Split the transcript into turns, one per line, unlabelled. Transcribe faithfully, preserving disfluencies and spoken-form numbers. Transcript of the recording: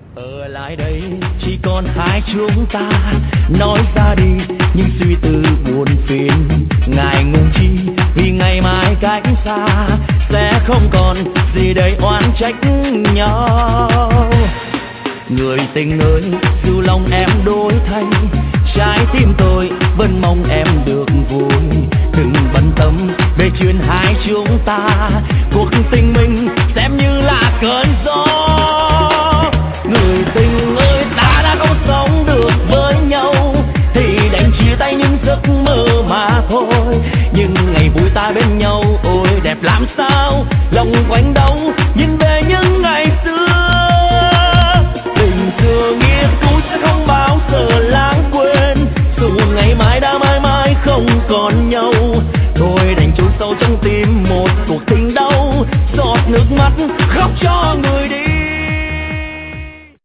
Ở lại đây chỉ còn hai chúng ta, nói ra đi những suy tư buồn phiền, ngại ngùng chi vì ngày mai cách xa sẽ không còn gì để oán trách nhau. Người tình ơi, dù lòng em đổi thay, trái tim tôi vẫn mong em được vui. Đừng bận tâm về chuyện hai chúng ta, cuộc tình mình xem như là cơn gió.